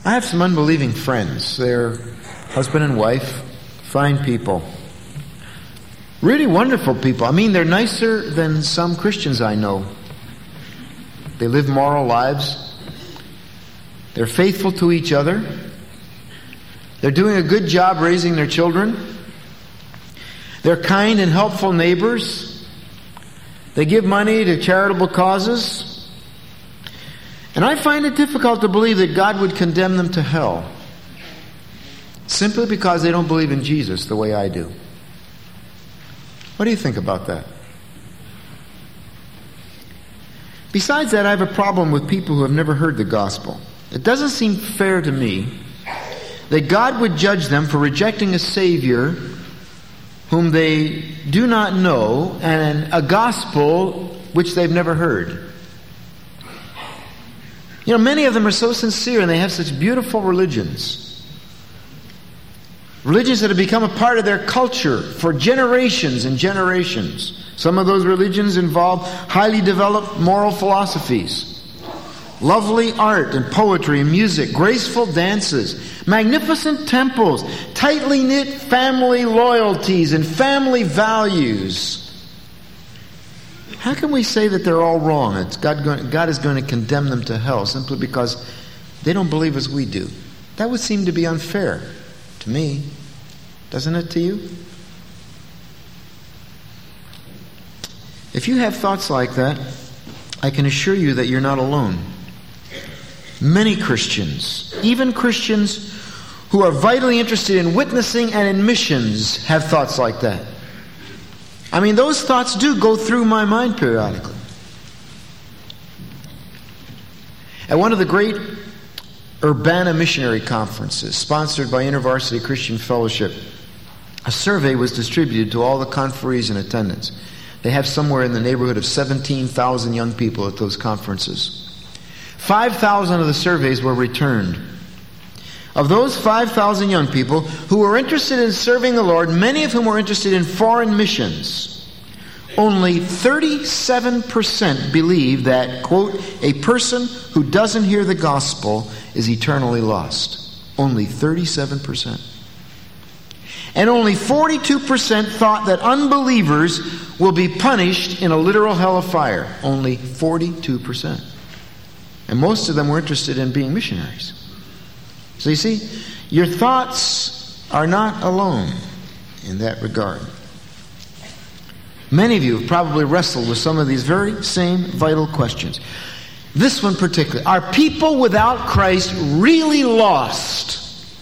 I have some unbelieving friends. They're husband and wife, fine people. Really wonderful people. I mean, they're nicer than some Christians I know. They live moral lives. They're faithful to each other. They're doing a good job raising their children. They're kind and helpful neighbors. They give money to charitable causes. And I find it difficult to believe that God would condemn them to hell simply because they don't believe in Jesus the way I do. What do you think about that? Besides that, I have a problem with people who have never heard the gospel. It doesn't seem fair to me that God would judge them for rejecting a Savior whom they do not know and a gospel which they've never heard. You know, many of them are so sincere and they have such beautiful religions. Religions that have become a part of their culture for generations and generations. Some of those religions involve highly developed moral philosophies, lovely art and poetry and music, graceful dances, magnificent temples, tightly knit family loyalties and family values. How can we say that they're all wrong? God is going to condemn them to hell simply because they don't believe as we do? That would seem to be unfair to me. Doesn't it to you? If you have thoughts like that, I can assure you that you're not alone. Many Christians, even Christians who are vitally interested in witnessing and in missions, have thoughts like that. I mean, those thoughts do go through my mind periodically. At one of the great Urbana missionary conferences sponsored by InterVarsity Christian Fellowship, a survey was distributed to all the conferees in attendance. They have somewhere in the neighborhood of 17,000 young people at those conferences. 5,000 of the surveys were returned. Of those 5,000 young people who were interested in serving the Lord, many of whom were interested in foreign missions, only 37% believe that, quote, a person who doesn't hear the gospel is eternally lost. Only 37%. And only 42% thought that unbelievers will be punished in a literal hell of fire. Only 42%. And most of them were interested in being missionaries. So you see, your thoughts are not alone in that regard. Many of you have probably wrestled with some of these very same vital questions. This one particularly. Are people without Christ really lost?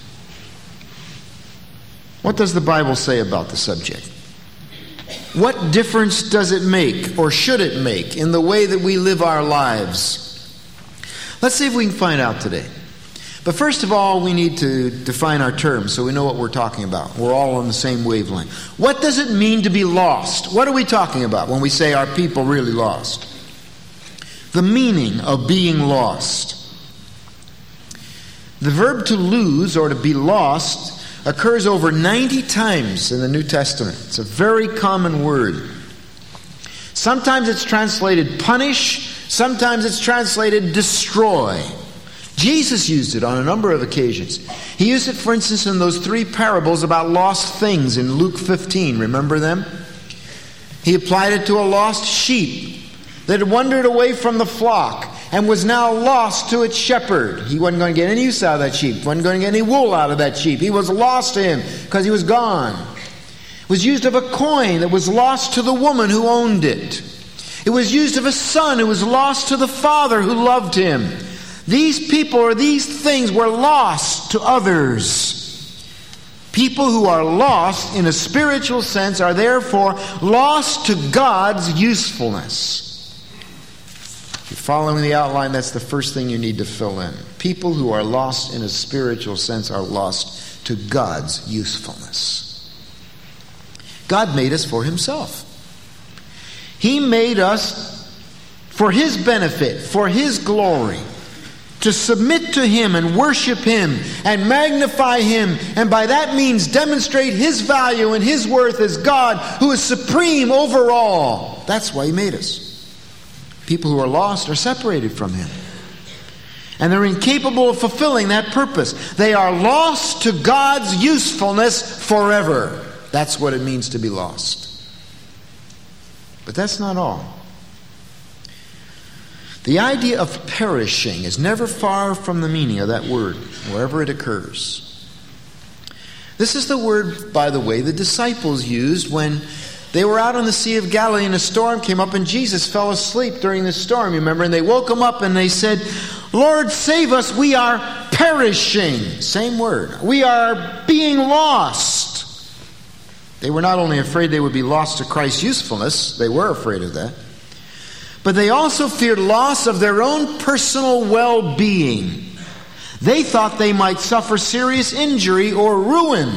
What does the Bible say about the subject? What difference does it make, or should it make, in the way that we live our lives? Let's see if we can find out today. But first of all, we need to define our terms so we know what we're talking about. We're all on the same wavelength. What does it mean to be lost? What are we talking about when we say, are people really lost? The meaning of being lost. The verb to lose or to be lost occurs over 90 times in the New Testament. It's a very common word. Sometimes it's translated punish, sometimes it's translated destroy. Jesus used it on a number of occasions. He used it, for instance, in those 3 parables about lost things in Luke 15. Remember them? He applied it to a lost sheep that had wandered away from the flock and was now lost to its shepherd. He wasn't going to get any use out of that sheep. He wasn't going to get any wool out of that sheep. He was lost to him because he was gone. It was used of a coin that was lost to the woman who owned it. It was used of a son who was lost to the father who loved him. These people or these things were lost to others. People who are lost in a spiritual sense are therefore lost to God's usefulness. If you're following the outline, that's the first thing you need to fill in. People who are lost in a spiritual sense are lost to God's usefulness. God made us for Himself. He made us for His benefit, for His glory, to submit to Him and worship Him and magnify Him, and by that means demonstrate His value and His worth as God who is supreme over all. That's why He made us. People who are lost are separated from Him. And they're incapable of fulfilling that purpose. They are lost to God's usefulness forever. That's what it means to be lost. But that's not all. The idea of perishing is never far from the meaning of that word, wherever it occurs. This is the word, by the way, the disciples used when they were out on the Sea of Galilee and a storm came up and Jesus fell asleep during the storm, you remember? And they woke him up and they said, "Lord, save us, we are perishing." Same word. We are being lost. They were not only afraid they would be lost to Christ's usefulness, they were afraid of that, but they also feared loss of their own personal well-being. They thought they might suffer serious injury or ruin.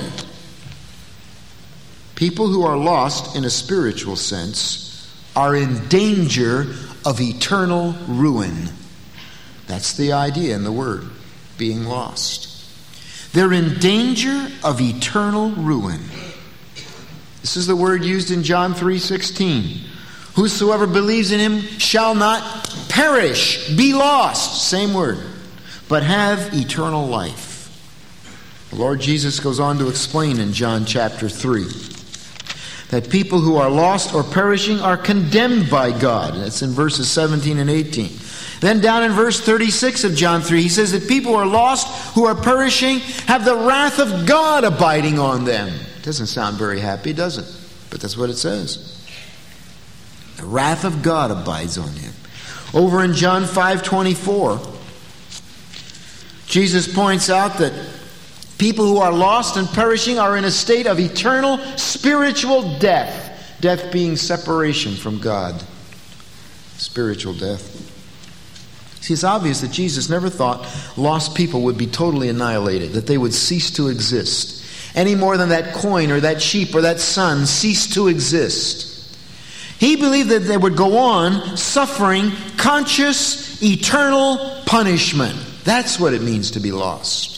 People who are lost in a spiritual sense are in danger of eternal ruin. That's the idea in the word, being lost. They're in danger of eternal ruin. This is the word used in John 3:16. Whosoever believes in him shall not perish, be lost, same word, but have eternal life. The Lord Jesus goes on to explain in John chapter 3 that people who are lost or perishing are condemned by God. And it's in verses 17 and 18. Then down in verse 36 of John 3, he says that people who are lost, who are perishing, have the wrath of God abiding on them. It doesn't sound very happy, does it? But that's what it says. The wrath of God abides on him. Over in John 5:24, Jesus points out that people who are lost and perishing are in a state of eternal spiritual death. Death being separation from God. Spiritual death. See, it's obvious that Jesus never thought lost people would be totally annihilated, that they would cease to exist, any more than that coin or that sheep or that son ceased to exist. He believed that they would go on suffering conscious, eternal punishment. That's what it means to be lost.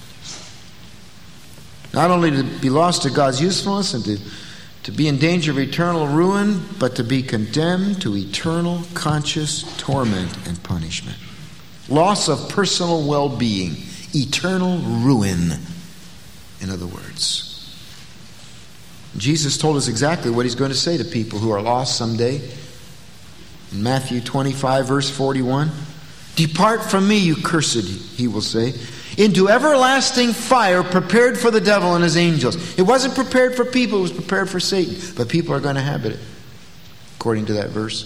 Not only to be lost to God's usefulness and to be in danger of eternal ruin, but to be condemned to eternal conscious torment and punishment. Loss of personal well-being, eternal ruin, in other words. Jesus told us exactly what he's going to say to people who are lost someday. In Matthew 25, verse 41, "Depart from me, you cursed," he will say, "into everlasting fire prepared for the devil and his angels." It wasn't prepared for people, it was prepared for Satan. But people are going to habit it, according to that verse.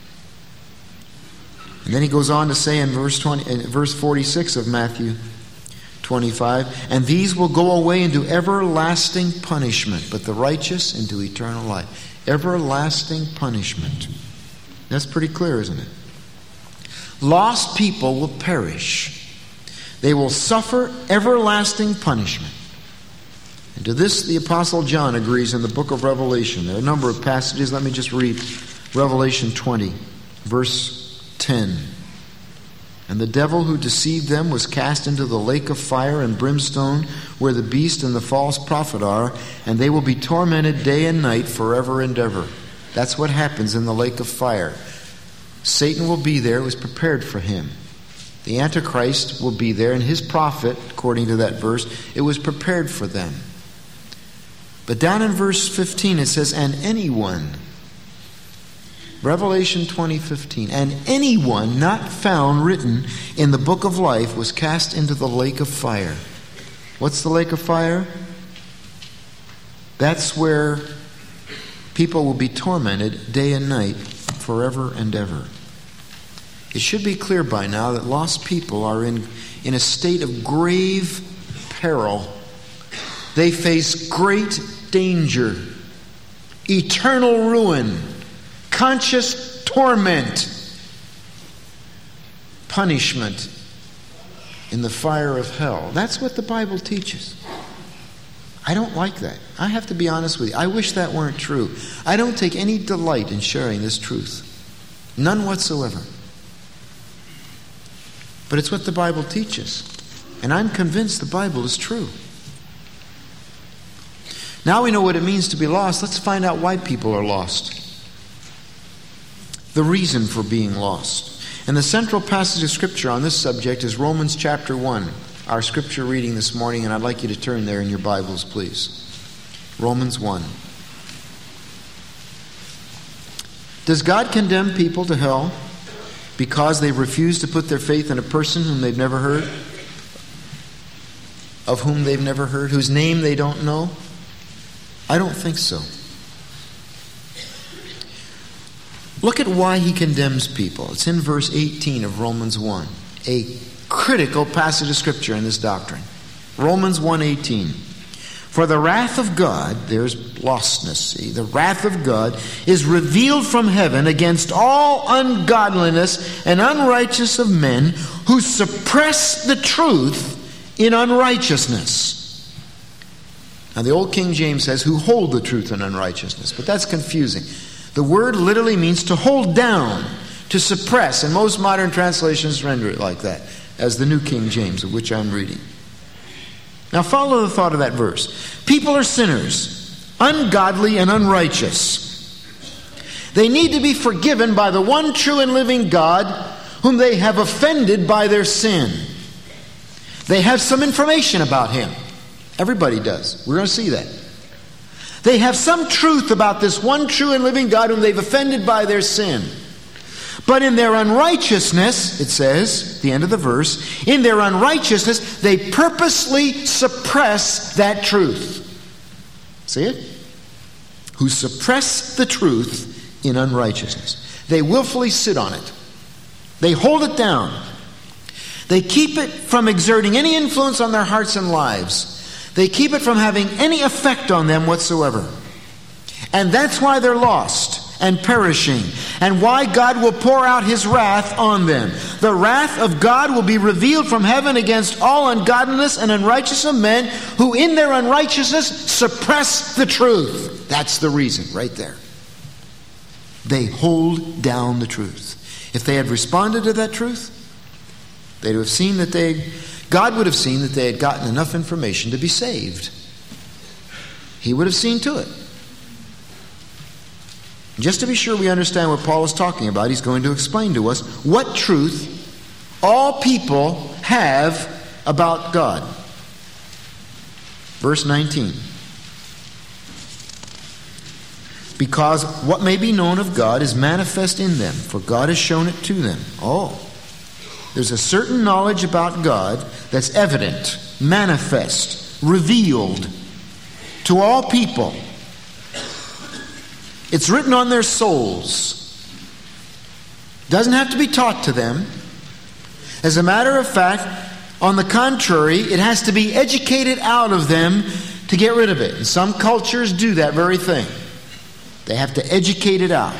And then he goes on to say in verse 46 of Matthew 25, "And these will go away into everlasting punishment, but the righteous into eternal life." Everlasting punishment. That's pretty clear, isn't it? Lost people will perish. They will suffer everlasting punishment. And to this the Apostle John agrees in the book of Revelation. There are a number of passages. Let me just read Revelation 20, verse 10. "And the devil who deceived them was cast into the lake of fire and brimstone, where the beast and the false prophet are, and they will be tormented day and night forever and ever." That's what happens in the lake of fire. Satan will be there. It was prepared for him. The Antichrist will be there, and his prophet, according to that verse, it was prepared for them. But down in verse 15 it says, "And anyone," Revelation 20:15, "and anyone not found written in the book of life was cast into the lake of fire." What's the lake of fire? That's where people will be tormented day and night forever and ever. It should be clear by now that lost people are in a state of grave peril. They face great danger, eternal ruin, conscious torment, punishment in the fire of hell. That's what the Bible teaches. I don't like that. I have to be honest with you. I wish that weren't true. I don't take any delight in sharing this truth. None whatsoever. But it's what the Bible teaches. And I'm convinced the Bible is true. Now we know what it means to be lost. Let's find out why people are lost. The reason for being lost. And the central passage of Scripture on this subject is Romans chapter 1, our Scripture reading this morning, and I'd like you to turn there in your Bibles, please. Romans 1. Does God condemn people to hell because they refuse to put their faith in a person whom they've never heard? Of whom they've never heard? Whose name they don't know? I don't think so. Look at why he condemns people. It's in verse 18 of Romans 1. A critical passage of Scripture in this doctrine. Romans 1:18. For the wrath of God, there's lostness, see, the wrath of God is revealed from heaven against all ungodliness and unrighteousness of men who suppress the truth in unrighteousness. Now the old King James says, who hold the truth in unrighteousness, but that's confusing. The word literally means to hold down, to suppress, and most modern translations render it like that, as the New King James, of which I'm reading. Now follow the thought of that verse. People are sinners, ungodly and unrighteous. They need to be forgiven by the one true and living God whom they have offended by their sin. They have some information about Him. Everybody does. We're going to see that. They have some truth about this one true and living God whom they've offended by their sin. But in their unrighteousness, it says, the end of the verse, in their unrighteousness, they purposely suppress that truth. See it? Who suppress the truth in unrighteousness. They willfully sit on it. They hold it down. They keep it from exerting any influence on their hearts and lives. They keep it from having any effect on them whatsoever. And that's why they're lost and perishing, and why God will pour out His wrath on them. The wrath of God will be revealed from heaven against all ungodliness and unrighteousness of men who in their unrighteousness suppress the truth. That's the reason right there. They hold down the truth. If they had responded to that truth, they'd have seen that God would have seen that they had gotten enough information to be saved. He would have seen to it. Just to be sure we understand what Paul is talking about, he's going to explain to us what truth all people have about God. Verse 19. Because what may be known of God is manifest in them, for God has shown it to them. Oh, there's a certain knowledge about God that's evident, manifest, revealed to all people. It's written on their souls. Doesn't have to be taught to them. As a matter of fact, on the contrary, it has to be educated out of them to get rid of it. And some cultures do that very thing. They have to educate it out.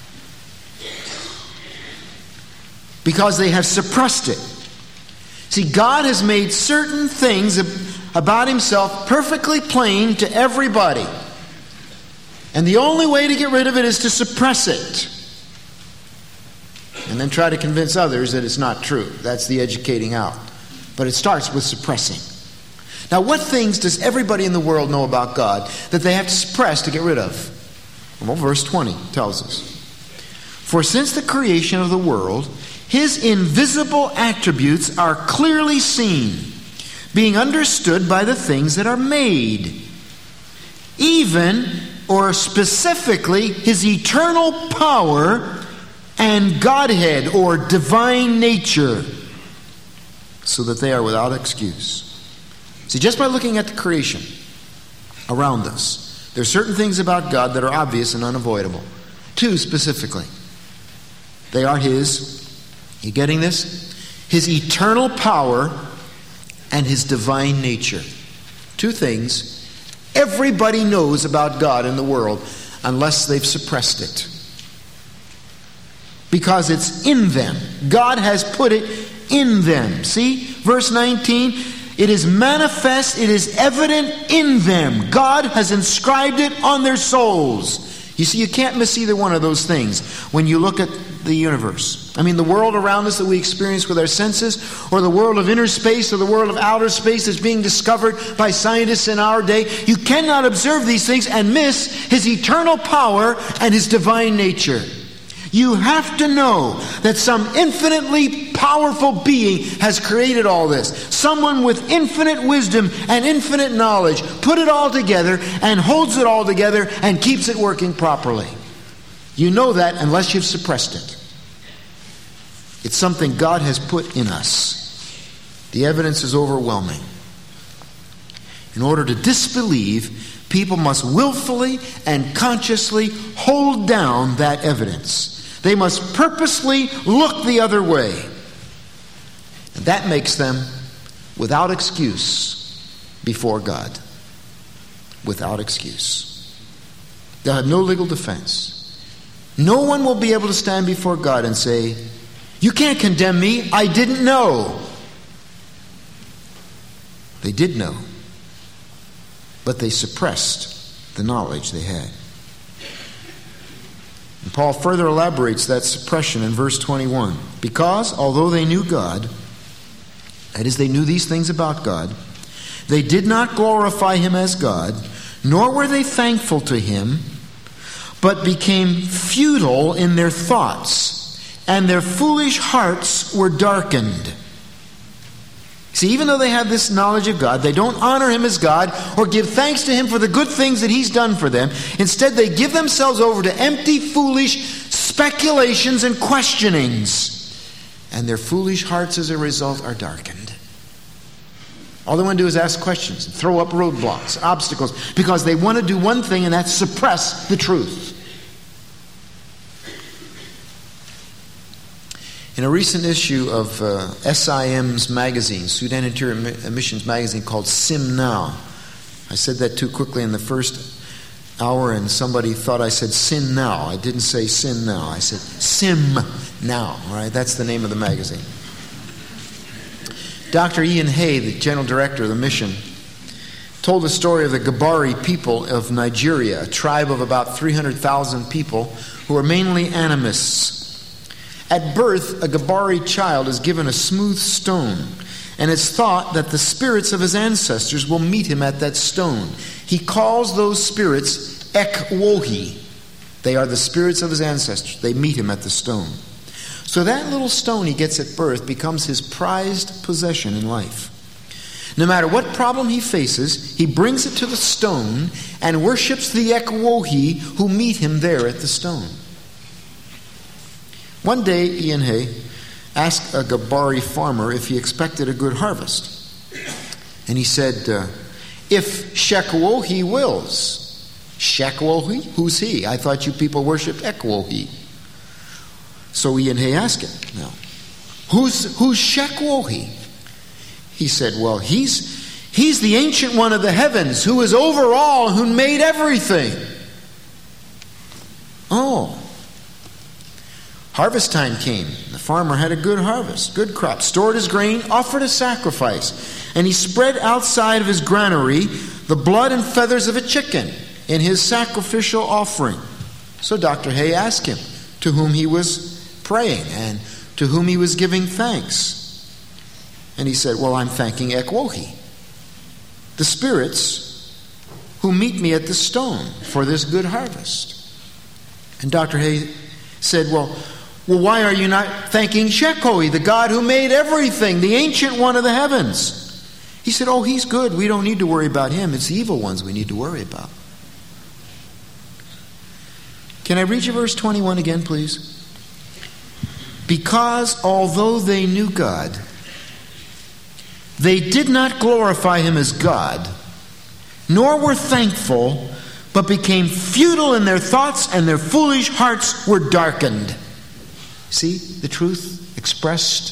Because they have suppressed it. See, God has made certain things about Himself perfectly plain to everybody. And the only way to get rid of it is to suppress it. And then try to convince others that it's not true. That's the educating out. But it starts with suppressing. Now, what things does everybody in the world know about God that they have to suppress to get rid of? Well, verse 20 tells us. For since the creation of the world, His invisible attributes are clearly seen, being understood by the things that are made. Even, or specifically, His eternal power and Godhead, or divine nature, so that they are without excuse. See, just by looking at the creation around us, there are certain things about God that are obvious and unavoidable. Two specifically. They are His, you getting this? His eternal power and His divine nature. Two things everybody knows about God in the world unless they've suppressed it. Because it's in them. God has put it in them. See? Verse 19. It is manifest, it is evident in them. God has inscribed it on their souls. You see, you can't miss either one of those things when you look at the universe. I mean, the world around us that we experience with our senses, or the world of inner space, or the world of outer space that's being discovered by scientists in our day. You cannot observe these things and miss His eternal power and His divine nature. You have to know that some infinitely powerful being has created all this. Someone with infinite wisdom and infinite knowledge put it all together and holds it all together and keeps it working properly. You know that unless you've suppressed it. It's something God has put in us. The evidence is overwhelming. In order to disbelieve, people must willfully and consciously hold down that evidence. They must purposely look the other way. And that makes them without excuse before God. Without excuse. They'll have no legal defense. No one will be able to stand before God and say, "You can't condemn me. I didn't know." They did know. But they suppressed the knowledge they had. And Paul further elaborates that suppression in verse 21. Because, although they knew God, that is, they knew these things about God, they did not glorify Him as God, nor were they thankful to Him, but became futile in their thoughts, and their foolish hearts were darkened. See, even though they have this knowledge of God, they don't honor Him as God or give thanks to Him for the good things that He's done for them. Instead, they give themselves over to empty, foolish speculations and questionings. And their foolish hearts, as a result, are darkened. All they want to do is ask questions and throw up roadblocks, obstacles, because they want to do one thing, and that's suppress the truth. In a recent issue of SIM's magazine, Sudan Interior Missions magazine, called Sim Now. I said that too quickly in the first hour, and somebody thought I said Sin Now. I didn't say Sin Now. I said Sim Now. All right, that's the name of the magazine. Dr. Ian Hay, the general director of the mission, told the story of the Gabari people of Nigeria, a tribe of about 300,000 people who are mainly animists. At birth, a Gabari child is given a smooth stone, and it's thought that the spirits of his ancestors will meet him at that stone. He calls those spirits Ekwohi. They are the spirits of his ancestors. They meet him at the stone. So that little stone he gets at birth becomes his prized possession in life. No matter what problem he faces, he brings it to the stone and worships the Ekwohi who meet him there at the stone. One day, Ian Hay asked a Gabari farmer if he expected a good harvest. And he said, if Shekwohi wills. Shekwohi? Who's he? I thought you people worshipped Ekwohi. So Ian Hay asked him, now, who's Shekwohi? He said, well, he's the ancient one of the heavens who is over all, who made everything. Oh. Harvest time came. The farmer had a good harvest, good crop, stored his grain, offered a sacrifice, and he spread outside of his granary the blood and feathers of a chicken in his sacrificial offering. So Dr. Hay asked him to whom he was praying and to whom he was giving thanks. And he said, well, I'm thanking Ekwohi, the spirits who meet me at the stone for this good harvest. And Dr. Hay said, well, why are you not thanking Shekwohi, the God who made everything, the ancient one of the heavens? He said, oh, he's good. We don't need to worry about him. It's the evil ones we need to worry about. Can I read you verse 21 again, please? Because although they knew God, they did not glorify Him as God, nor were thankful, but became futile in their thoughts, and their foolish hearts were darkened. See the truth expressed?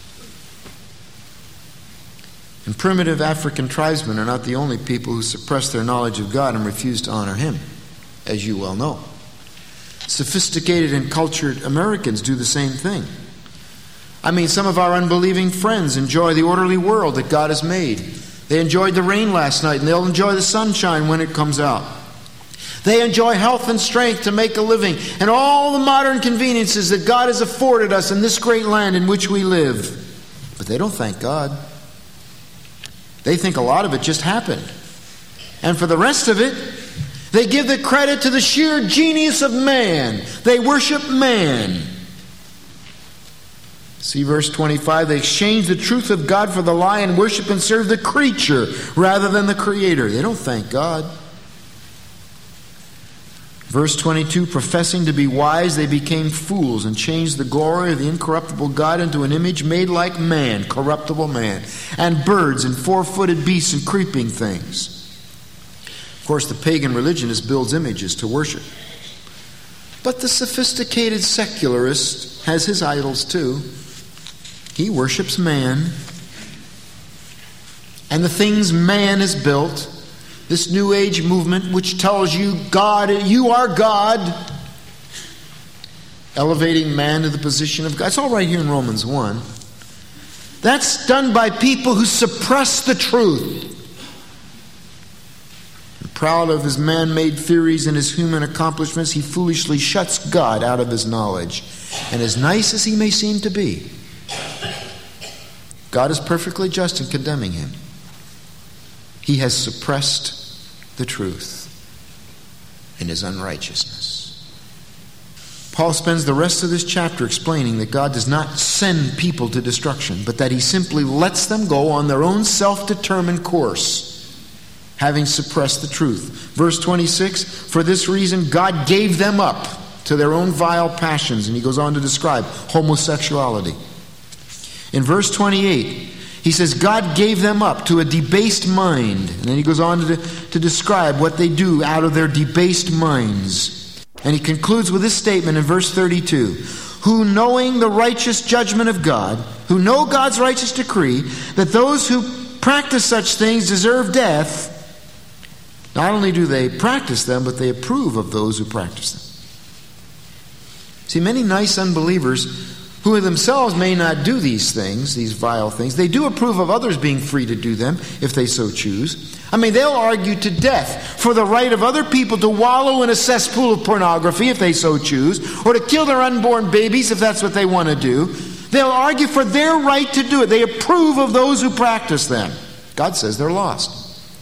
And primitive African tribesmen are not the only people who suppress their knowledge of God and refuse to honor Him, as you well know. Sophisticated and cultured Americans do the same thing. I mean, some of our unbelieving friends enjoy the orderly world that God has made. They enjoyed the rain last night, and they'll enjoy the sunshine when it comes out. They enjoy health and strength to make a living and all the modern conveniences that God has afforded us in this great land in which we live. But they don't thank God. They think a lot of it just happened. And for the rest of it, They give the credit to the sheer genius of man. They worship man. See verse 25. They exchange the truth of God for the lie and worship and serve the creature rather than the Creator. They don't thank God. Verse 22, professing to be wise, they became fools and changed the glory of the incorruptible God into an image made like man, corruptible man, and birds and four-footed beasts and creeping things. Of course, the pagan religionist builds images to worship. But the sophisticated secularist has his idols too. He worships man and the things man has built. This New Age movement which tells you God, you are God, elevating man to the position of God. It's all right here in Romans 1. That's done by people who suppress the truth. Proud of his man-made theories and his human accomplishments, he foolishly shuts God out of his knowledge. And as nice as he may seem to be, God is perfectly just in condemning him. He has suppressed the truth in his unrighteousness. Paul spends the rest of this chapter explaining that God does not send people to destruction, but that he simply lets them go on their own self-determined course, having suppressed the truth. Verse 26, for this reason God gave them up to their own vile passions. And he goes on to describe homosexuality. In verse 28, he says God gave them up to a debased mind. And then he goes on to describe what they do out of their debased minds. And he concludes with this statement in verse 32. Who, knowing the righteous judgment of God, who know God's righteous decree, that those who practice such things deserve death, not only do they practice them, but they approve of those who practice them. See, many nice unbelievers who themselves may not do these things, these vile things, they do approve of others being free to do them if they so choose. I mean, they'll argue to death for the right of other people to wallow in a cesspool of pornography if they so choose, or to kill their unborn babies if that's what they want to do. They'll argue for their right to do it. They approve of those who practice them. God says they're lost.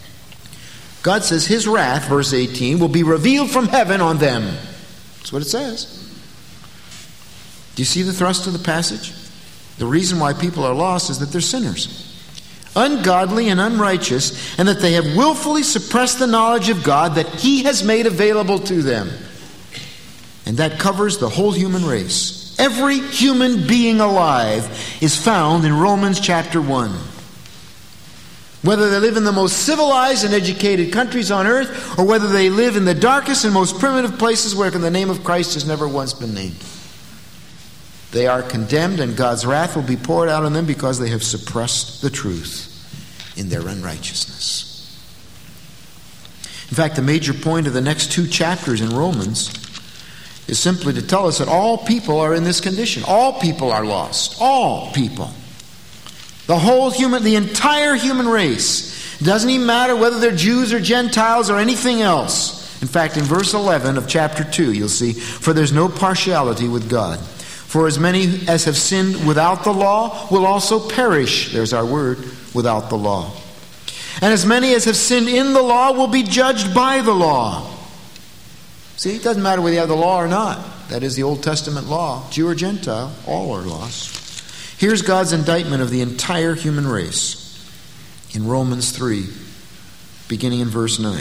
God says his wrath, verse 18, will be revealed from heaven on them. That's what it says. Do you see the thrust of the passage? The reason why people are lost is that they're sinners, ungodly and unrighteous, and that they have willfully suppressed the knowledge of God that he has made available to them. And that covers the whole human race. Every human being alive is found in Romans chapter 1. Whether they live in the most civilized and educated countries on earth, or whether they live in the darkest and most primitive places where the name of Christ has never once been named. They are condemned, and God's wrath will be poured out on them because they have suppressed the truth in their unrighteousness. In fact, the major point of the next 2 chapters in Romans is simply to tell us that all people are in this condition. All people are lost. All people. The entire human race. It doesn't even matter whether they're Jews or Gentiles or anything else. In fact, in verse 11 of chapter 2, you'll see, for there's no partiality with God. For as many as have sinned without the law will also perish, there's our word, without the law. And as many as have sinned in the law will be judged by the law. See, it doesn't matter whether you have the law or not. That is the Old Testament law. Jew or Gentile, all are lost. Here's God's indictment of the entire human race in Romans 3, beginning in verse 9.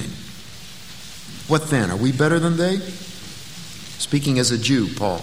What then? Are we better than they? Speaking as a Jew, Paul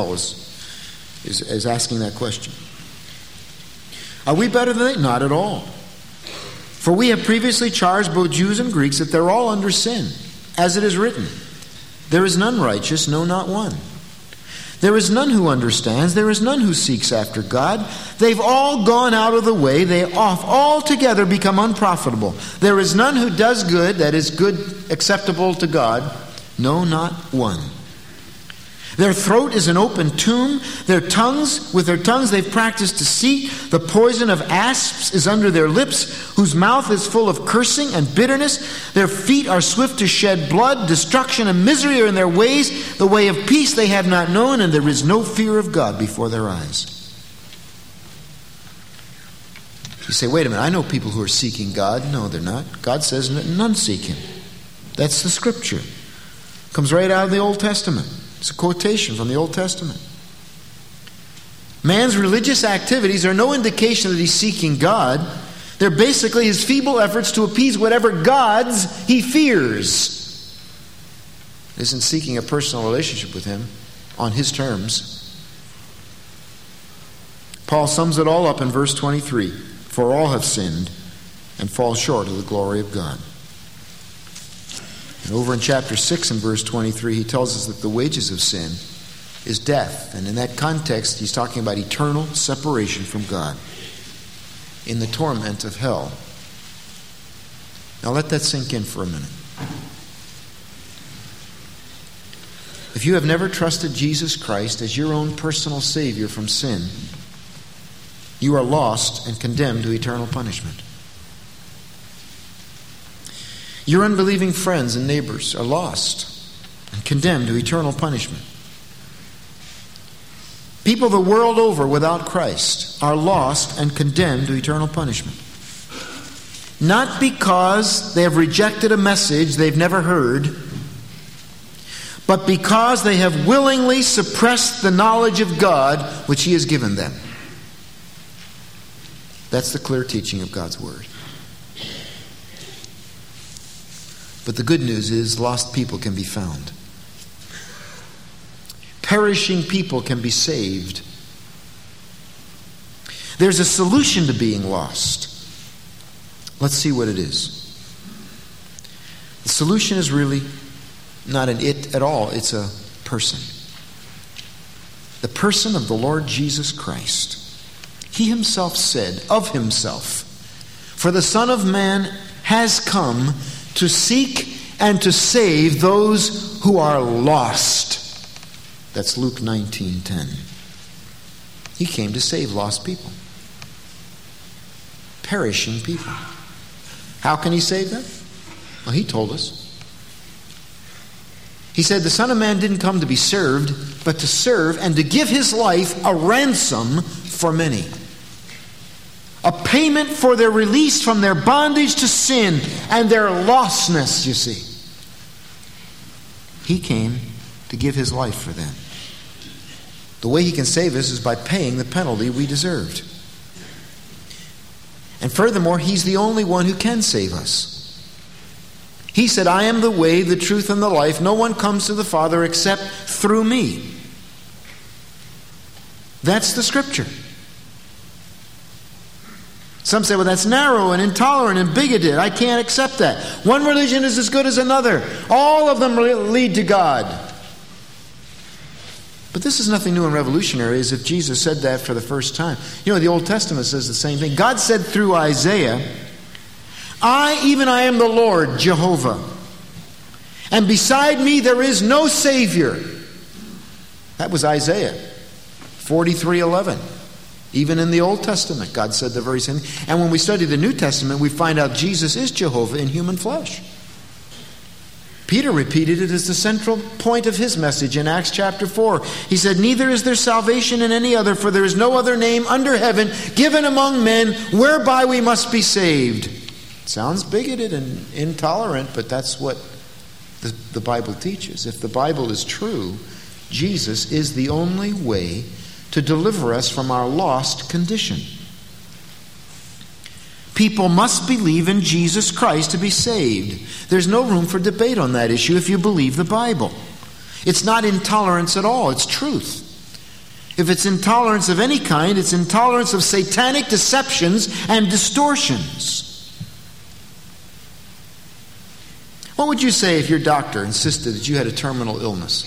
is asking that question. Are we better than they? Not at all. For we have previously charged both Jews and Greeks that they're all under sin, as it is written, there is none righteous, no, not one. There is none who understands, there is none who seeks after God. They've all gone out of the way, they altogether become unprofitable. There is none who does good, that is good, acceptable to God, no, not one. Their throat is an open tomb. With their tongues they've practiced deceit. The poison of asps is under their lips, whose mouth is full of cursing and bitterness. Their feet are swift to shed blood. Destruction and misery are in their ways. The way of peace they have not known, and there is no fear of God before their eyes. You say, wait a minute, I know people who are seeking God. No, they're not. God says none seek him. That's the scripture. It comes right out of the Old Testament. It's a quotation from the Old Testament. Man's religious activities are no indication that he's seeking God. They're basically his feeble efforts to appease whatever gods he fears. He isn't seeking a personal relationship with him on his terms. Paul sums it all up in verse 23. For all have sinned and fall short of the glory of God. And over in chapter 6 and verse 23, he tells us that the wages of sin is death. And in that context, he's talking about eternal separation from God in the torment of hell. Now let that sink in for a minute. If you have never trusted Jesus Christ as your own personal Savior from sin, you are lost and condemned to eternal punishment. Your unbelieving friends and neighbors are lost and condemned to eternal punishment. People the world over without Christ are lost and condemned to eternal punishment. Not because they have rejected a message they've never heard, but because they have willingly suppressed the knowledge of God which He has given them. That's the clear teaching of God's Word. But the good news is lost people can be found. Perishing people can be saved. There's a solution to being lost. Let's see what it is. The solution is really not an it at all. It's a person. The person of the Lord Jesus Christ. He himself said of himself, "For the Son of Man has come to seek and to save those who are lost." That's Luke 19:10. He came to save lost people. Perishing people. How can he save them? Well, he told us. He said the Son of Man didn't come to be served, but to serve and to give his life a ransom for many. A payment for their release from their bondage to sin and their lostness, you see. He came to give his life for them. The way he can save us is by paying the penalty we deserved. And furthermore, he's the only one who can save us. He said, "I am the way, the truth, and the life. No one comes to the Father except through me." That's the scripture. Some say, well, that's narrow and intolerant and bigoted. I can't accept that. One religion is as good as another. All of them lead to God. But this is nothing new and revolutionary, as if Jesus said that for the first time. You know, the Old Testament says the same thing. God said through Isaiah, I am the Lord, Jehovah. And beside me there is no Savior. That was Isaiah 43:11. Even in the Old Testament, God said the very same thing. And when we study the New Testament, we find out Jesus is Jehovah in human flesh. Peter repeated it as the central point of his message in Acts chapter 4. He said, "Neither is there salvation in any other, for there is no other name under heaven given among men whereby we must be saved." Sounds bigoted and intolerant, but that's what the Bible teaches. If the Bible is true, Jesus is the only way to deliver us from our lost condition. People must believe in Jesus Christ to be saved. There's no room for debate on that issue if you believe the Bible. It's not intolerance at all, it's truth. If it's intolerance of any kind, it's intolerance of satanic deceptions and distortions. What would you say if your doctor insisted that you had a terminal illness?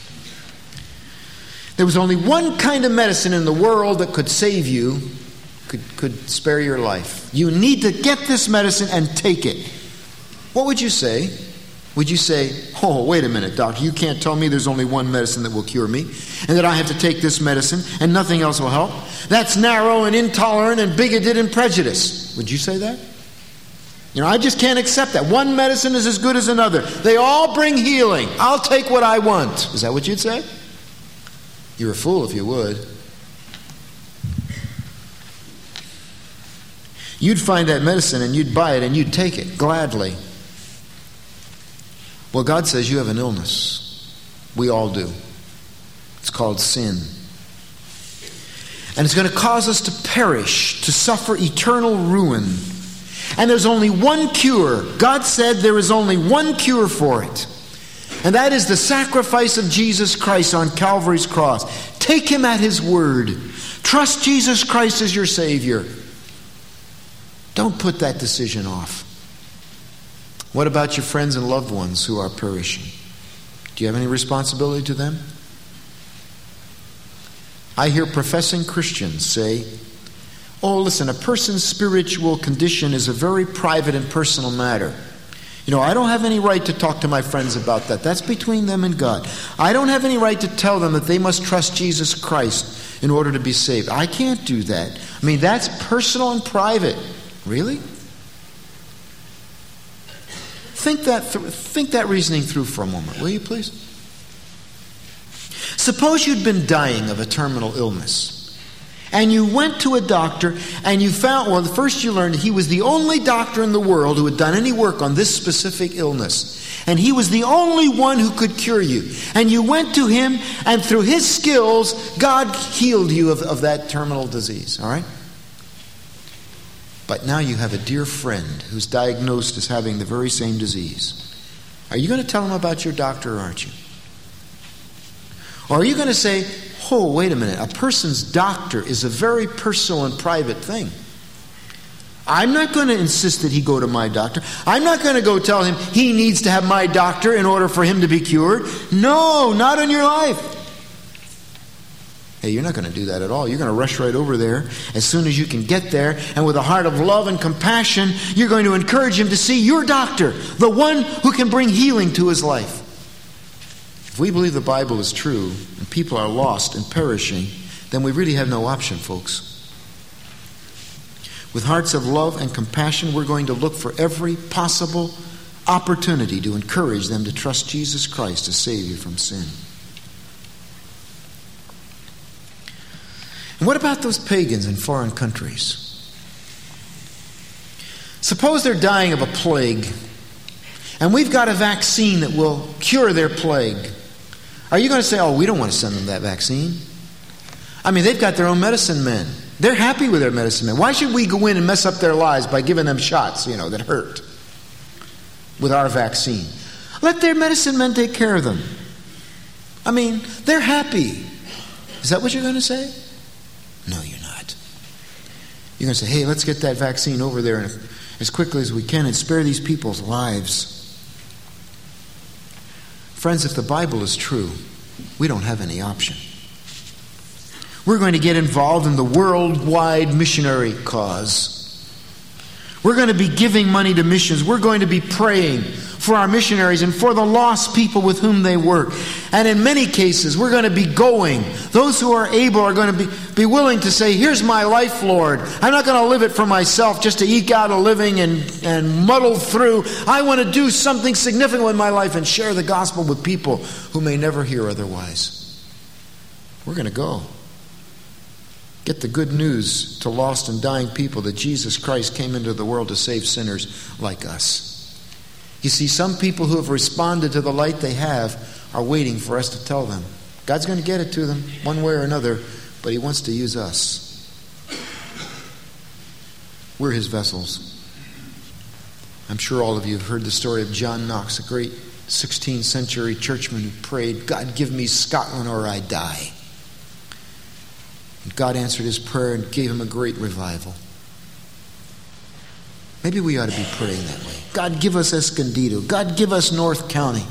There was only one kind of medicine in the world that could save you, could spare your life. You need to get this medicine and take it. What would you say? Would you say, "Oh, wait a minute, doctor, you can't tell me there's only one medicine that will cure me, and that I have to take this medicine and nothing else will help? That's narrow and intolerant and bigoted and prejudiced." Would you say that? I just can't accept that. One medicine is as good as another. They all bring healing. I'll take what I want. Is that what you'd say? You're a fool if you would. You'd find that medicine and you'd buy it and you'd take it gladly. Well, God says you have an illness. We all do. It's called sin. And it's going to cause us to perish, to suffer eternal ruin. And there's only one cure. God said there is only one cure for it. And that is the sacrifice of Jesus Christ on Calvary's cross. Take him at his word. Trust Jesus Christ as your Savior. Don't put that decision off. What about your friends and loved ones who are perishing? Do you have any responsibility to them? I hear professing Christians say, oh, listen, a person's spiritual condition is a very private and personal matter. I don't have any right to talk to my friends about that. That's between them and God. I don't have any right to tell them that they must trust Jesus Christ in order to be saved. I can't do that. That's personal and private. Really? Think that reasoning through for a moment, will you please? Suppose you'd been dying of a terminal illness, and you went to a doctor, and you found, first you learned he was the only doctor in the world who had done any work on this specific illness. And he was the only one who could cure you. And you went to him, and through his skills, God healed you of that terminal disease. All right? But now you have a dear friend who's diagnosed as having the very same disease. Are you going to tell him about your doctor, or aren't you? Or are you going to say, oh, wait a minute, a person's doctor is a very personal and private thing. I'm not going to insist that he go to my doctor. I'm not going to go tell him he needs to have my doctor in order for him to be cured. No, not in your life. Hey, you're not going to do that at all. You're going to rush right over there as soon as you can get there, and with a heart of love and compassion, you're going to encourage him to see your doctor, the one who can bring healing to his life. If we believe the Bible is true and people are lost and perishing, then we really have no option, folks. With hearts of love and compassion, we're going to look for every possible opportunity to encourage them to trust Jesus Christ as Savior from sin. And what about those pagans in foreign countries? Suppose they're dying of a plague, and we've got a vaccine that will cure their plague. Are you going to say, oh, we don't want to send them that vaccine? They've got their own medicine men. They're happy with their medicine men. Why should we go in and mess up their lives by giving them shots, that hurt with our vaccine? Let their medicine men take care of them. They're happy. Is that what you're going to say? No, you're not. You're going to say, hey, let's get that vaccine over there as quickly as we can and spare these people's lives. Friends, if the Bible is true, we don't have any option. We're going to get involved in the worldwide missionary cause. We're going to be giving money to missions. We're going to be praying for our missionaries and for the lost people with whom they work. And in many cases, we're going to be going. Those who are able are going to be willing to say, here's my life, Lord. I'm not going to live it for myself just to eke out a living and muddle through. I want to do something significant with my life and share the gospel with people who may never hear otherwise. We're going to go. Get the good news to lost and dying people that Jesus Christ came into the world to save sinners like us. You see, some people who have responded to the light they have are waiting for us to tell them. God's going to get it to them one way or another, but He wants to use us. We're His vessels. I'm sure all of you have heard the story of John Knox, a great 16th century churchman who prayed, God, give me Scotland or I die. And God answered his prayer and gave him a great revival. Maybe we ought to be praying that way. God, give us Escondido. God, give us North County.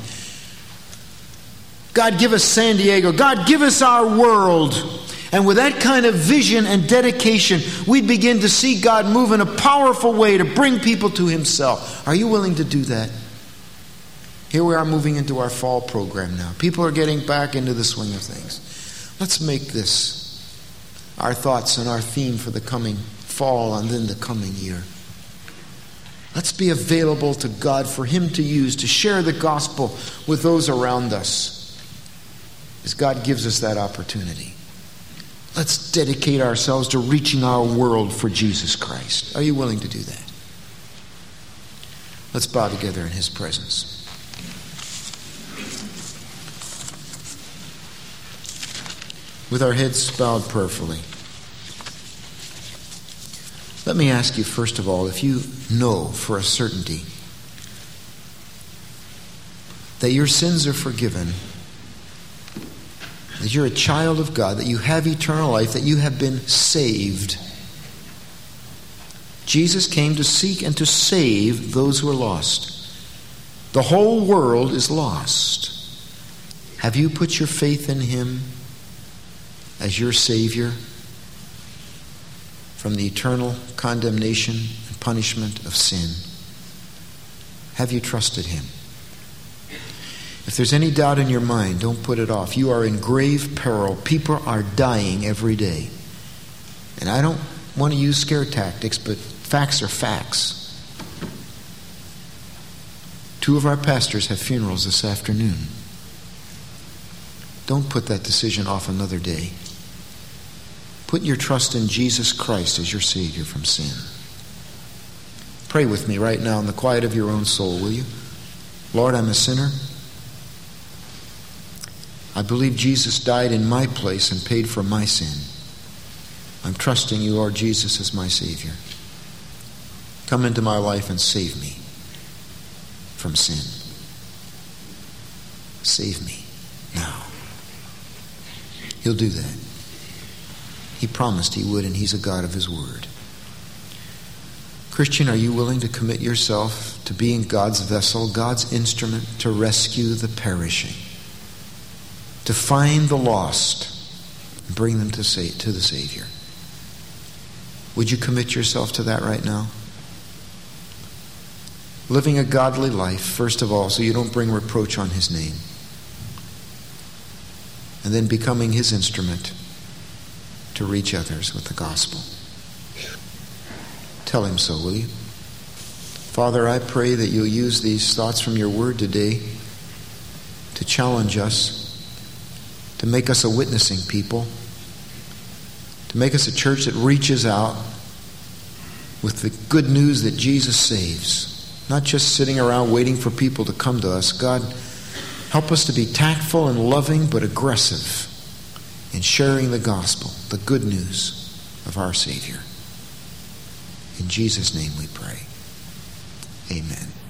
God, give us San Diego. God, give us our world. And with that kind of vision and dedication, we begin to see God move in a powerful way to bring people to Himself. Are you willing to do that? Here we are moving into our fall program now. People are getting back into the swing of things. Let's make this our thoughts and our theme for the coming fall and then the coming year. Let's be available to God for Him to use to share the gospel with those around us as God gives us that opportunity. Let's dedicate ourselves to reaching our world for Jesus Christ. Are you willing to do that? Let's bow together in His presence. with our heads bowed prayerfully. Let me ask you, first of all, if you know for a certainty that your sins are forgiven, that you're a child of God, that you have eternal life, that you have been saved. Jesus came to seek and to save those who are lost. The whole world is lost. Have you put your faith in Him as your Savior from the eternal condemnation and punishment of sin? Have you trusted Him? If there's any doubt in your mind, don't put it off. You are in grave peril. People are dying every day. And I don't want to use scare tactics, but facts are facts. 2 of our pastors have funerals this afternoon. Don't put that decision off another day. Put your trust in Jesus Christ as your Savior from sin. Pray with me right now in the quiet of your own soul, will you? Lord, I'm a sinner. I believe Jesus died in my place and paid for my sin. I'm trusting you, Lord Jesus, as my Savior. Come into my life and save me from sin. Save me now. He'll do that. He promised He would, and He's a God of His word. Christian, are you willing to commit yourself to being God's vessel, God's instrument to rescue the perishing, to find the lost and bring them to the Savior? Would you commit yourself to that right now? Living a godly life, first of all, so you don't bring reproach on His name. And then becoming His instrument to reach others with the gospel. Tell Him so, will you? Father, I pray that you'll use these thoughts from your word today to challenge us, to make us a witnessing people, to make us a church that reaches out with the good news that Jesus saves. Not just sitting around waiting for people to come to us. God, help us to be tactful and loving but aggressive in sharing the gospel, the good news of our Savior. In Jesus' name we pray. Amen.